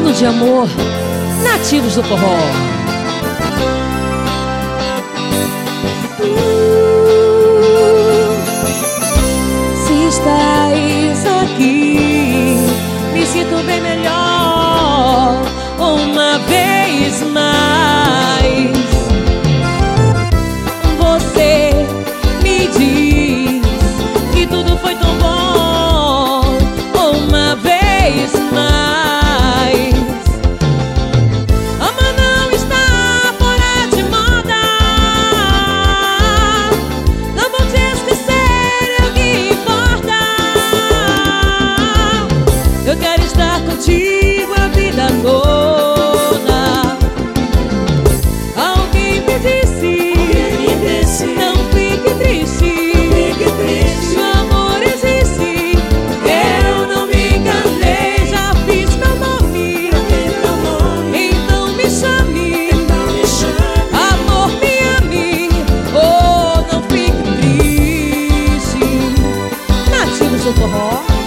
Falando de amor, nativos do forró. Se estás aqui, me sinto bem melhor uma vez mais. Você me diz que tudo foi tão bom uma vez mais. Amar não está fora de moda. Não vou te esquecer, é o que importa. Eu quero estar contigo a vida toda. Alguém me disse, não fique triste, seu amor existe. Eu não me enganei, já fiz meu nome. Então me chame, amor, me ame. Oh, não fique triste. Nativos do forró.